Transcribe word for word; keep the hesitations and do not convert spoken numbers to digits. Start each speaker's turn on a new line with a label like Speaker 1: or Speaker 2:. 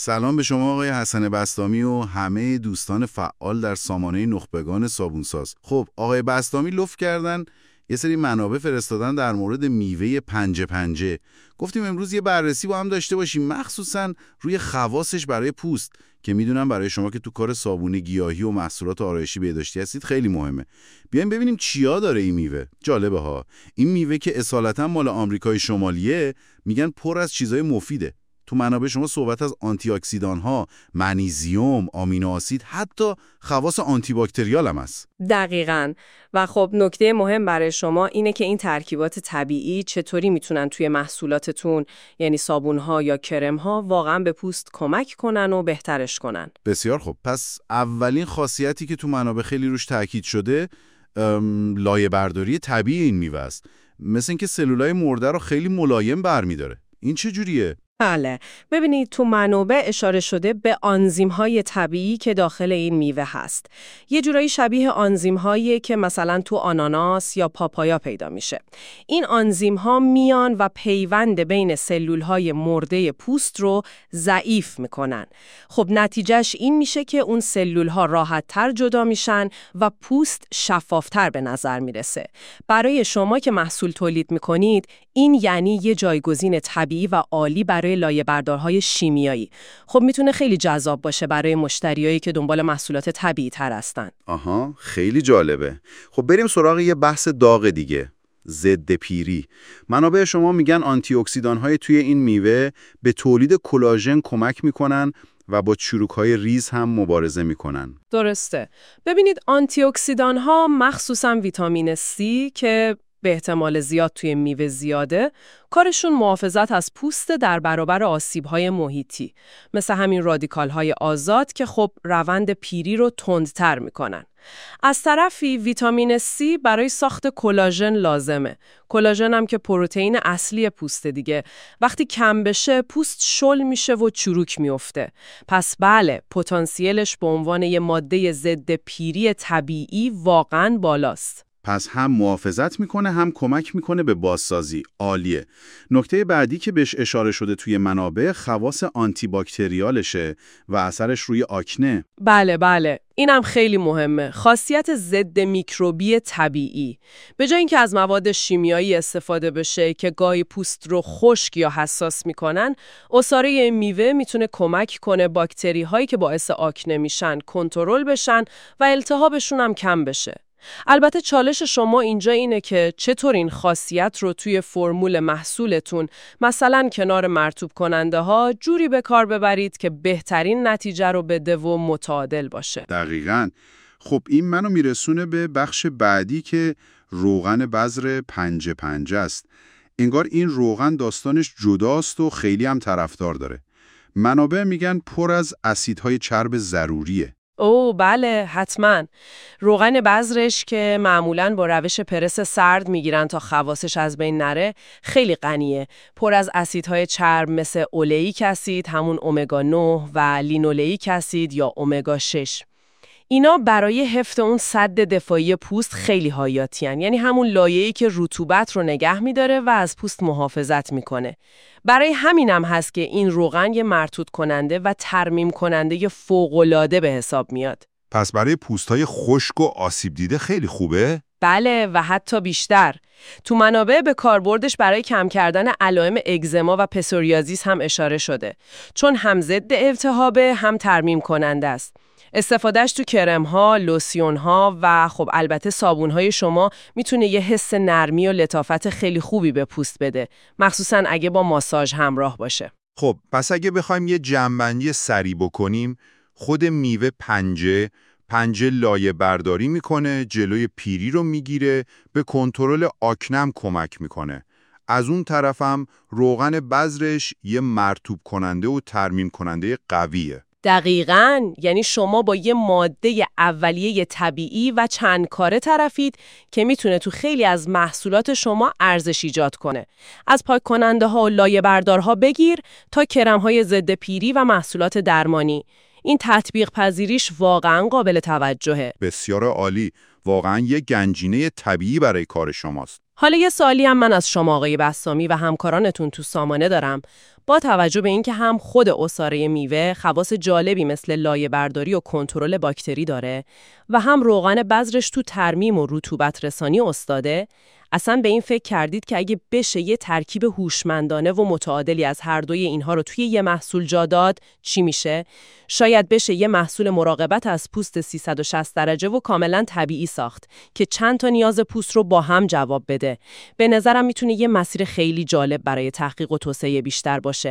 Speaker 1: سلام به شما آقای حسن بسطامی و همه دوستان فعال در سامانه نخبگان صابونساز. خب آقای بسطامی لطف کردن یه سری منابع فرستادن در مورد میوه پنجه پنجه. گفتیم امروز یه بررسی با هم داشته باشیم، مخصوصاً روی خواصش برای پوست که میدونم برای شما که تو کار صابون گیاهی و محصولات آرایشی بهداشتی هستید خیلی مهمه. بیایم ببینیم چیا داره این میوه. جالبه ها. این میوه که اصالتاً مال آمریکای شمالیه، میگن پر از چیزای مفیده. تو منابع شما صحبت از آنتی اکسیدان ها، مغنیزیم، آمینو اسید، حتی خواص آنتی باکتریال هم هست.
Speaker 2: دقیقاً. و خب نکته مهم برای شما اینه که این ترکیبات طبیعی چطوری میتونن توی محصولاتتون، یعنی صابون ها یا کرم ها، واقعاً به پوست کمک کنن و بهترش کنن.
Speaker 1: بسیار خب. پس اولین خاصیتی که تو منابع خیلی روش تاکید شده لایه برداری طبیعی این میوه است. مثل اینکه سلولای مرده رو خیلی ملایم برمی‌داره. این چه جوریه؟
Speaker 2: بله، ببینید تو منابع اشاره شده به آنزیم‌های طبیعی که داخل این میوه هست. یه جورایی شبیه آنزیم‌هایی که مثلا تو آناناس یا پاپایا پیدا میشه. این آنزیم‌ها میان و پیوند بین سلول‌های مرده پوست رو ضعیف میکنن. خب نتیجهش این میشه که اون سلول‌ها راحت‌تر جدا میشن و پوست شفافتر به نظر میرسه. برای شما که محصول تولید میکنید، این یعنی یه جایگزین طبیعی و عالی برای لایه بردارهای شیمیایی. خب میتونه خیلی جذاب باشه برای مشتریایی که دنبال محصولات طبیعی تر هستن.
Speaker 1: آها، خیلی جالبه. خب بریم سراغ یه بحث داغ دیگه. ضد پیری. منابع شما میگن آنتی اکسیدان های توی این میوه به تولید کلاژن کمک میکنن و با چروک‌های ریز هم مبارزه میکنن.
Speaker 2: درسته. ببینید آنتی اکسیدان ها مخصوصا ویتامین C که به احتمال زیاد توی میوه زیاده، کارشون محافظت از پوست در برابر آسیب‌های محیطی، مثل همین رادیکال‌های آزاد که خب روند پیری رو تندتر میکنن. از طرفی ویتامین C برای ساخت کلاژن لازمه. کلاژن هم که پروتئین اصلی پوست دیگه. وقتی کم بشه پوست شل میشه و چروک میفته. پس بله، پتانسیلش به عنوان یه ماده ضد پیری طبیعی واقعاً بالاست.
Speaker 1: پس هم محافظت میکنه هم کمک میکنه به بازسازی. عالیه. نکته بعدی که بهش اشاره شده توی منابع خواص آنتی باکتریالشه و اثرش روی آکنه.
Speaker 2: بله بله، اینم خیلی مهمه. خاصیت ضد میکروبی طبیعی. به جای اینکه از مواد شیمیایی استفاده بشه که گاهی پوست رو خشک یا حساس میکنن، عصاره این میوه میتونه کمک کنه باکتری هایی که باعث آکنه میشن کنترل بشن و التهابشون هم کم بشه. البته چالش شما اینجا اینه که چطور این خاصیت رو توی فرمول محصولتون، مثلا کنار مرطوب کننده ها، جوری به کار ببرید که بهترین نتیجه رو بده و متعادل باشه.
Speaker 1: دقیقاً. خب این منو میرسونه به بخش بعدی که روغن بذر پنجه پنجه است. انگار این روغن داستانش جداست و خیلی هم طرفدار داره. منابع میگن پر از اسیدهای چرب ضروریه.
Speaker 2: اوه بله، حتما. روغن بذرش که معمولاً با روش پرس سرد میگیرن تا خواصش از بین نره، خیلی غنیه. پر از اسیدهای چرب مثل اولئیک اسید، همون امگا نه، و لینولئیک اسید یا امگا شش. اینا برای حفظ اون سد دفاعی پوست خیلی حیاتیان. یعنی همون لایه‌ای که رطوبت رو نگه می‌داره و از پوست محافظت می‌کنه. برای همینم هست که این روغن یه مرطوب کننده و ترمیم کننده فوق‌العاده به حساب میاد.
Speaker 1: پس برای پوست‌های خشک و آسیب دیده خیلی خوبه؟
Speaker 2: بله، و حتی بیشتر. تو منابع به کاربردش برای کم کردن علائم اگزما و پسوریازیس هم اشاره شده. چون هم ضد التهابه هم ترمیم کننده است. استفادهش تو کرم‌ها، لوسیون‌ها و خب البته صابون‌های شما میتونه یه حس نرمی و لطافت خیلی خوبی به پوست بده، مخصوصاً اگه با ماساژ همراه باشه.
Speaker 1: خب پس اگه بخوایم یه جمع‌بندی سریع بکنیم، خود میوه پنجه پنجه لایه برداری میکنه، جلوی پیری رو میگیره، به کنترل آکنه کمک میکنه. از اون طرفم روغن بذرش یه مرطوب کننده و ترمیم کننده قویه.
Speaker 2: دقیقاً، یعنی شما با یه ماده اولیه طبیعی و چند کاره طرفید که میتونه تو خیلی از محصولات شما ارزش ایجاد کنه. از پاک کننده ها و لایه بردارها بگیر تا کرم های ضد پیری و محصولات درمانی. این تطبیق پذیریش واقعاً قابل توجهه.
Speaker 1: بسیار عالی. واقعاً یه گنجینه طبیعی برای کار شماست.
Speaker 2: حالا یه سوالی هم من از شما آقای بسطامی و همکارانتون تو سامانه دارم. با توجه به اینکه هم خود عصاره میوه خواص جالبی مثل لایه برداری و کنترل باکتری داره و هم روغن بذرش تو ترمیم و رطوبت رسانی استاده، اصلا به این فکر کردید که اگه بشه یه ترکیب هوشمندانه و متعادلی از هر دوی اینها رو توی یه محصول جا داد چی میشه؟ شاید بشه یه محصول مراقبت از پوست سیصد و شصت درجه و کاملا طبیعی ساخت که چند تا نیاز پوست رو با هم جواب بده. به نظرم میتونه یه مسیر خیلی جالب برای تحقیق و توسعه بیشتر باشه.